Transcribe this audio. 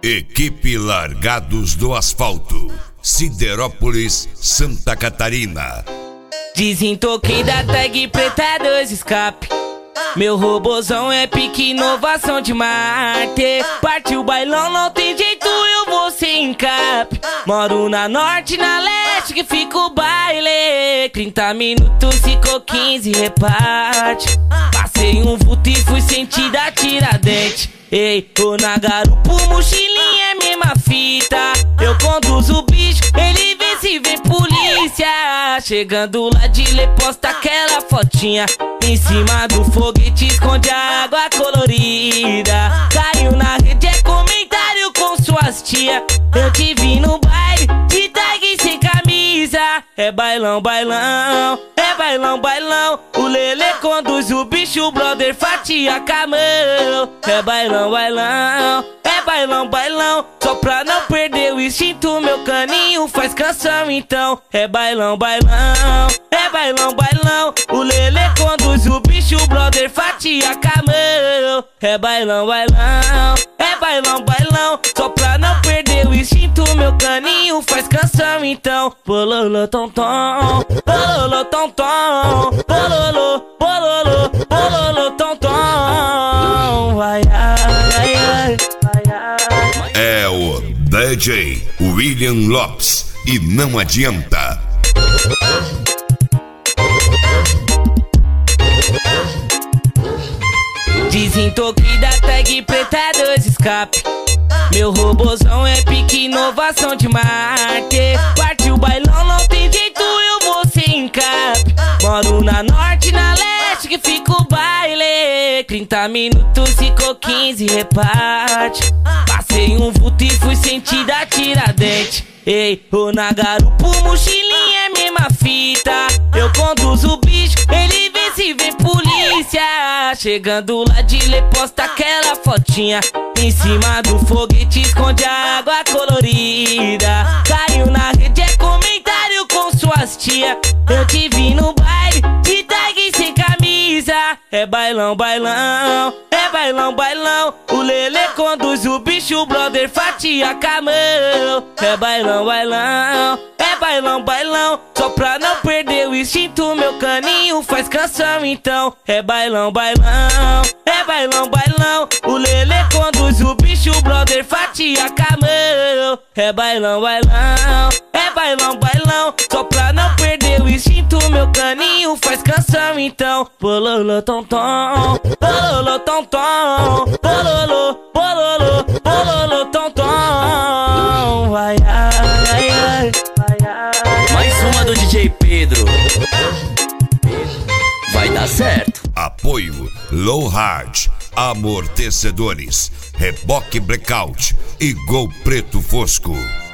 Equipe Largados do Asfalto, Siderópolis, Santa Catarina. Desentoquei da tag preta 2 escape. Meu robozão é pique inovação de Marte. Partiu o bailão, não tem jeito, eu vou sem encape. Moro na norte, na leste, que fica o baile. 30 minutos, ficou 15, reparte. Passei um vulto e fui sentir da Tiradentes. Ei, tô na garupa, mochilinha é mesma fita. Eu conduzo o bicho, ele vê se vem polícia. Chegando lá de lê, posta aquela fotinha. Em cima do foguete esconde a água colorida. Caiu na rede, é comentário com suas tia. Eu te vi no baile, de tag sem camisa. É bailão, bailão, é bailão, bailão. O Lelê conduz o bicho, o brother fatia com a mão. É bailão, bailão, é bailão, bailão. Só pra não perder o instinto, meu caninho faz canção então. É bailão, bailão, é bailão, bailão. O Lelê conduz o bicho, o brother fatia com a mão. É bailão, bailão, é bailão, bailão. Só pra não perder o instinto, meu caninho faz canção então. Bololô, tom, tom, bololô, tom, tom, bololô, bololô, bololô, tom, tom. Vai, ai, ai, vai, ai. É o DJ William Lopes e não adianta. Desentoquei da tag preta 2 escape. Meu robozão é pique inovação de Marte. Partiu o bailão, não tem jeito, eu vou sem encape. Moro na norte, na leste, que fica o baile. 30 minutos, ficou 15, reparte. Passei um vulto e fui sentir da Tiradentes. Ei, tô na garupa, mochilinha é mesma fita. Eu conduzo o bicho, ele vê se vem polícia. Chegando lá de lê, posta aquela fotinha. Em cima do foguete esconde a água colorida. Caiu na rede, é comentário com suas tia. Eu te vi no baile, de tag sem camisa. É bailão, bailão, é bailão, bailão. O Lelê conduz o bicho, o brother fatia com a mão. É bailão, bailão, é bailão, bailão. Só pra não perder o instinto, meu caninho faz canção então. É bailão, bailão, é bailão, bailão. O Lelê conduz o bicho, o brother fatia com a mão. É bailão, bailão, é bailão, bailão. Só pra não perder o instinto, meu caninho faz canção então. Bololô, tom, tom, bololô, tom, tom, bololô, bololô, bololô, tom, tom. Vai, ai, ai, vai, ai. Mais uma do DJ Pedro. Vai dar certo. Apoio Low Hard, amortecedores, reboque blackout e gol preto fosco.